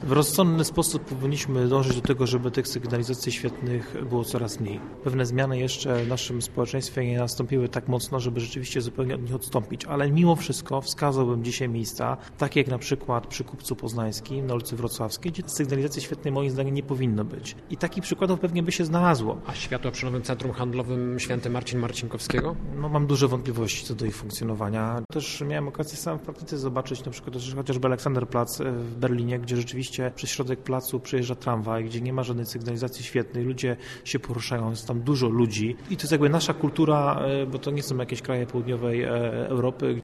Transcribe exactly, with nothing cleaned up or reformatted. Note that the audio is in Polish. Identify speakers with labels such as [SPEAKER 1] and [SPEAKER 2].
[SPEAKER 1] W rozsądny sposób powinniśmy dążyć do tego, żeby tych sygnalizacji świetnych było coraz mniej. Pewne zmiany jeszcze w naszym społeczeństwie nie nastąpiły tak mocno, żeby rzeczywiście zupełnie od nich odstąpić, ale mimo wszystko wskazałbym dzisiaj miejsca, takie jak na przykład przy Kupcu Poznańskim, na ulicy Wrocławskiej, gdzie sygnalizacji świetnej moim zdaniem nie powinno być. I takich przykładów pewnie by się znalazło.
[SPEAKER 2] A światła przy nowym centrum handlowym Święty Marcin Marcinkowskiego?
[SPEAKER 1] No, mam duże wątpliwości co do ich funkcjonowania. Też miałem okazję sam w praktyce zobaczyć na przykład też chociażby Aleksanderplatz w Berlinie, gdzie rzeczywiście przez środek placu przejeżdża tramwaj, gdzie nie ma żadnej sygnalizacji świetnej, ludzie się poruszają, jest tam dużo ludzi i to jest jakby nasza kultura, bo to nie są jakieś kraje południowej Europy,